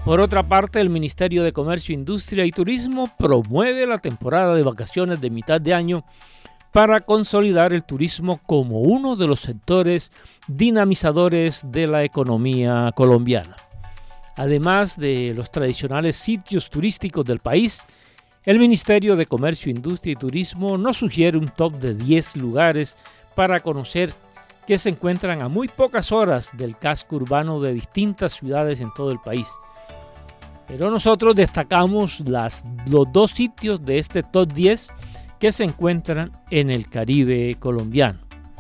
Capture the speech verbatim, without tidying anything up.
Por otra parte, el Ministerio de Comercio, Industria y Turismo promueve la temporada de vacaciones de mitad de año para consolidar el turismo como uno de los sectores dinamizadores de la economía colombiana. Además de los tradicionales sitios turísticos del país, el Ministerio de Comercio, Industria y Turismo nos sugiere un top de diez lugares para conocer que se encuentran a muy pocas horas del casco urbano de distintas ciudades en todo el país. Pero nosotros destacamos las, los dos sitios de este top diez que se encuentran en el Caribe colombiano.